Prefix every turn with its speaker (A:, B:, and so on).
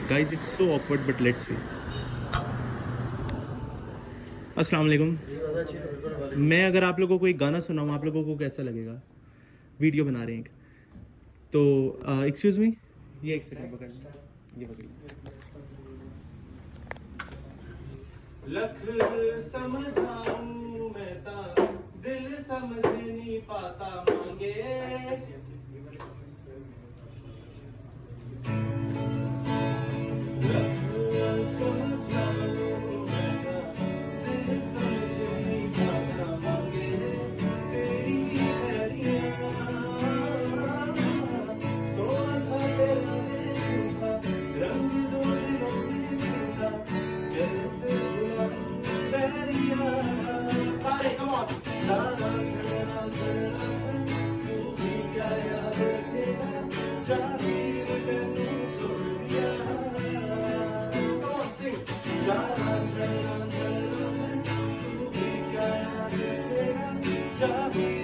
A: Guys, it's so awkward, but let's see. अस्सलाम वालेकुम। मैं अगर आप लोगों को एक गाना सुनाऊँ, आप लोगों को कैसा लगेगा? वीडियो बना रहे हैं एक। तो एक्सक्यूज मी, ये एक सेकंड पकड़ लीजिए, ये पकड़िए। लख समझाऊं मैं ता दिल समझ नहीं पाता मांगे, सारे कम ऑन जा